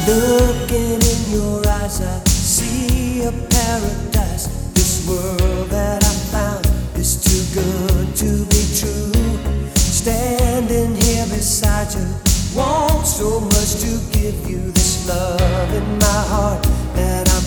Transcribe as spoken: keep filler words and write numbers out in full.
Looking in your eyes, I see a paradise. This world that I found is too good to be true. Standing here beside you, want so much to give you this love in my heart that I